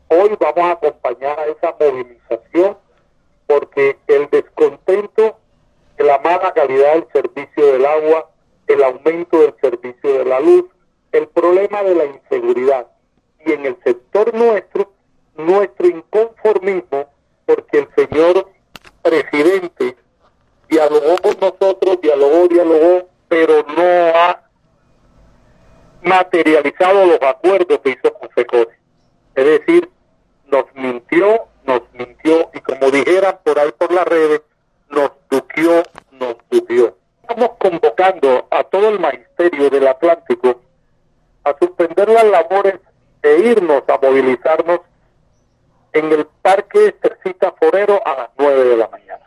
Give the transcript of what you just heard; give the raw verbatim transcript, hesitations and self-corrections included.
Hoy vamos a acompañar a esa movilización porque el descontento de la mala calidad del servicio del agua, el aumento del servicio de la luz, el problema de la inseguridad y en el sector nuestro, nuestro inconformismo porque el señor presidente dialogó con nosotros, dialogó, dialogó, pero no ha materializado los acuerdos que hizo con FECODE. Es decir, nos mintió, nos mintió y como dijeran por ahí por las redes, nos duqueó, nos duqueó. Estamos convocando a todo el magisterio del Atlántico a suspender las labores e irnos a movilizarnos en el Parque Estercita Forero a las nueve de la mañana.